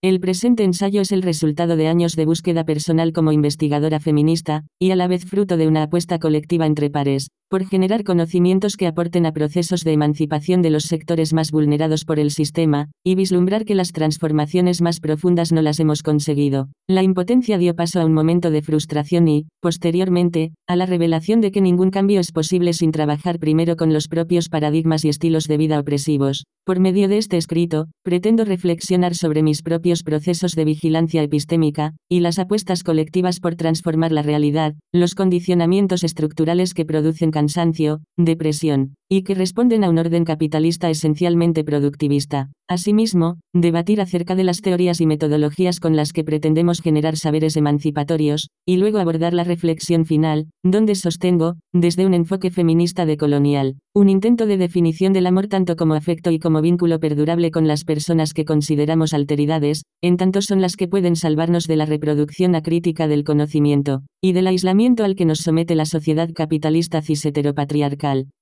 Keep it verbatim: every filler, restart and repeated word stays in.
El presente ensayo es el resultado de años de búsqueda personal como investigadora feminista, y a la vez fruto de una apuesta colectiva entre pares, por generar conocimientos que aporten a procesos de emancipación de los sectores más vulnerados por el sistema, y vislumbrar que las transformaciones más profundas no las hemos conseguido. La impotencia dio paso a un momento de frustración y, posteriormente, a la revelación de que ningún cambio es posible sin trabajar primero con los propios paradigmas y estilos de vida opresivos. Por medio de este escrito, pretendo reflexionar sobre mis propios procesos de vigilancia epistémica, y las apuestas colectivas por transformar la realidad, los condicionamientos estructurales que producen cansancio, depresión, y que responden a un orden capitalista esencialmente productivista. Asimismo, debatir acerca de las teorías y metodologías con las que pretendemos generar saberes emancipatorios, y luego abordar la reflexión final, donde sostengo, desde un enfoque feminista decolonial, un intento de definición del amor tanto como afecto y como vínculo perdurable con las personas que consideramos alteridades, en tanto son las que pueden salvarnos de la reproducción acrítica del conocimiento, y del aislamiento al que nos somete la sociedad capitalista cis-heteropatriarcal.